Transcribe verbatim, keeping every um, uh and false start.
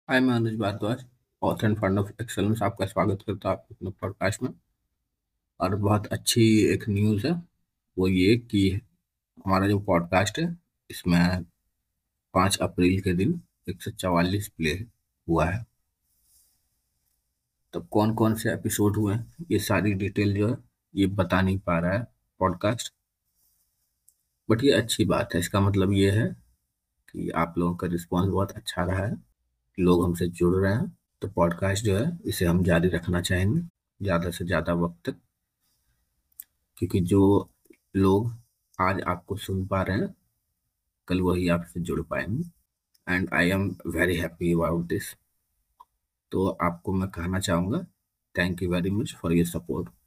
हाय, मैं Anuj Bhardwaj, author and founder of Excellence. आपका स्वागत करता हूँ अपने पॉडकास्ट में। और बहुत अच्छी एक न्यूज़ है, वो ये कि हमारा जो पॉडकास्ट है इसमें पाँच अप्रैल के दिन एक सौ चवालीस प्ले हुआ है। तब कौन कौन से एपिसोड हुए हैं ये सारी डिटेल जो है ये बता नहीं पा रहा है पॉडकास्ट। बट ये अच्छी बात है, इसका मतलब ये है कि आप लोगों का रिस्पॉन्स बहुत अच्छा रहा है, लोग हमसे जुड़ रहे हैं। तो पॉडकास्ट जो है इसे हम जारी रखना चाहेंगे ज़्यादा से ज़्यादा वक्त तक, क्योंकि जो लोग आज आपको सुन पा रहे हैं कल वही आपसे जुड़ पाएंगे। And I am very happy about this. तो आपको मैं कहना चाहूँगा, thank you very much for your support.